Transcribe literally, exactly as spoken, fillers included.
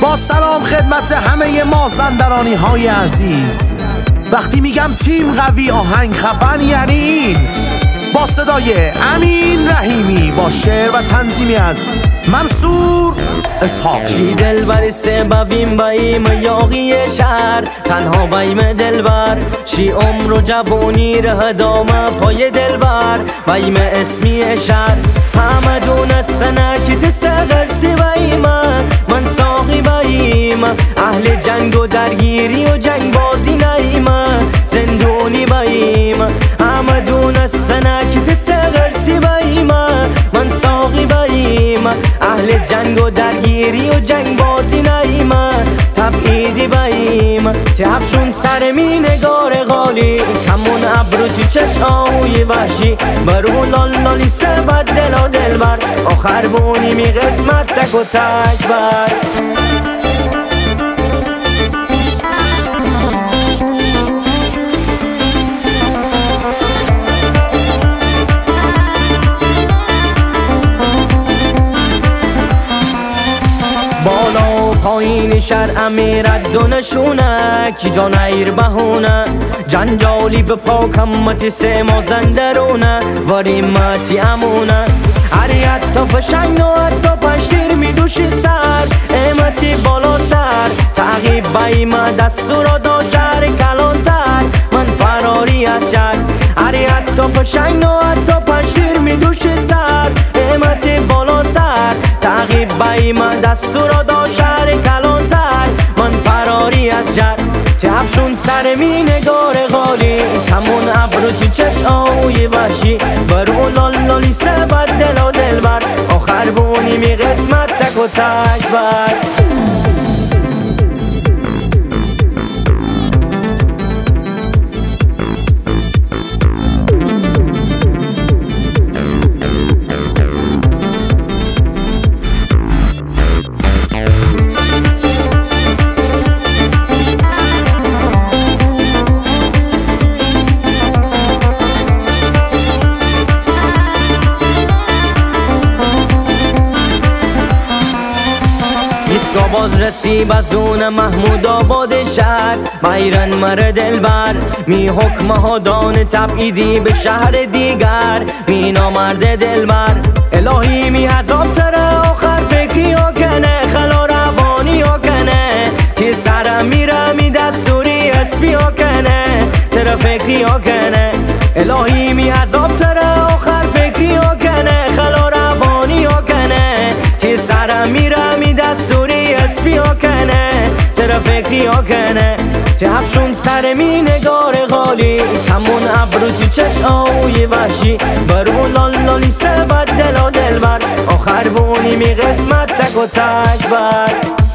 با سلام خدمت همه مازندرانی های عزیز. وقتی میگم تیم قوی آهنگ خفن یعنی این، با صدای امین رحیمی با شعر و تنظیمی از منصور اسحاقی. کی دلبر سه ببین بایم یاقی شهر، تنها بایم دلبر چی عمر و جوانی ره دامه پای دلبر بایم اسمی شهر. همه دونستنه که تسغر سی بایم، من ساقی بایم اهل جنگ و درگیری و جنگ بازی نیم، زندونی بایم. همه دونستنه که تسغر سی بایم، من ساقی بایم اهل جنگ و درگیری و جنگ بازی نیم، تبعیدی بایم. تفشون سر می نگار غالی، کمون ابرو تو چشمای وحشی، برو لال لالی سبت دل و دلبر، آخر بونی می قسمت تک و تک بر. بالا و پایین شهر امیرت دونشونه، کی جان ایر بهونه جنجالی به پاک همتی سه مازندرونه وریمتی امونه. عریت تا فشنگ و حتی پشتیر می دوشی سر، ایمتی بالا سر تعقیب بایم دستورا دا شهر کلانتر، من فراری از شهر. عریت تا فشنگ و حتی پشتیر می دوشی سر، ایمتی بالا سر تعقیب بایم دستورا دا شهر کلانتر، من فراری از شهر. تفشون سر می نگار غالی، کمون ابرو تو چشمای وحشی، برو لال لالی سبت دل و دلبر، آخر بونی می قسمت تک و تک بر. ایسکا باز رسیب از اون محمود آباد شهر، بیرن مر دلبر می حکم ها دان تبعیدی به شهر دیگر، می نامرد دلبر الهی می حضاب تره آخر فکری ها کنه، خلا روانی ها کنه تی سرم میره می دستوری اسمی ها کنه، تره فکری ها کنه الهی می حضاب تره آخر فکری ها کنه، خلا روانی ها کنه تی سرم میره می دستوری اسمی ها کنه، تره فکری ها کنه. تفشون سر می نگار غالی، کمون ابرو تو چشمای وحشی، برو لال لالی سبت دل و دلبر، آخر بونی می قسمت تک و تک بر.